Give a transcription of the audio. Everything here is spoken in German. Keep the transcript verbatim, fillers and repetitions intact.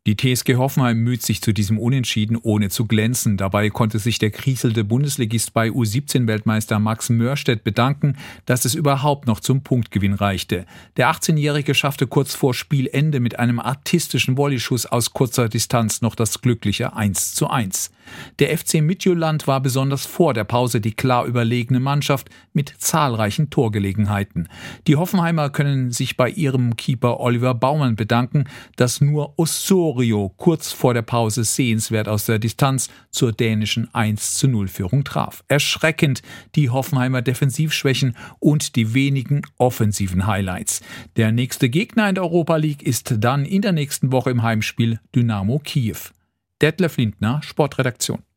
Die T S G Hoffenheim müht sich zu diesem Unentschieden, ohne zu glänzen. Dabei konnte sich der kriselnde Bundesligist bei U siebzehn Weltmeister Max Mörstedt bedanken, dass es überhaupt noch zum Punktgewinn reichte. Der achtzehnjährige schaffte kurz vor Spielende mit einem artistischen Volleyschuss aus kurzer Distanz noch das glückliche eins zu eins. Der F C Midtjylland war besonders vor der Pause die klar überlegene Mannschaft mit zahlreichen Torgelegenheiten. Die Hoffenheimer können sich bei ihrem Keeper Oliver Baumann bedanken, dass nur Osorio kurz vor der Pause sehenswert aus der Distanz zur dänischen eins zu null Führung traf. Erschreckend die Hoffenheimer Defensivschwächen und die wenigen offensiven Highlights. Der nächste Gegner in der Europa League ist dann in der nächsten Woche im Heimspiel Dynamo Kiew. Detlef Lindner, Sportredaktion.